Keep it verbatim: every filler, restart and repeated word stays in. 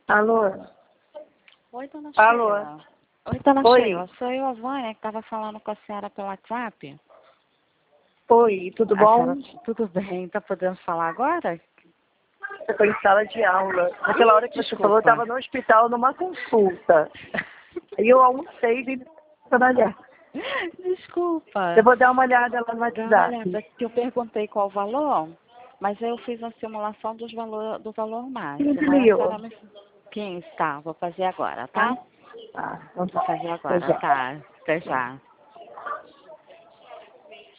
Alô? Oi, dona Alô? Sheila. Oi, dona Oi. Sheila. Sou eu, a Vânia, que estava falando com a senhora pelo WhatsApp. Oi, tudo A bom? senhora, tudo bem? Está podendo falar agora? Eu estou em sala de aula. Naquela hora que você Desculpa. falou, eu estava no hospital numa consulta. Aí eu almocei e vim trabalhar. Desculpa. Eu vou dar uma olhada lá no Dá uma WhatsApp. olhada, que eu perguntei qual o valor, mas eu fiz uma simulação dos valor, do valor máximo. quinze Aí a mil. senhora me... quinze, tá, vou fazer agora, tá? Tá? Tá, então Vou tá. fazer Até agora, já. tá? Até já.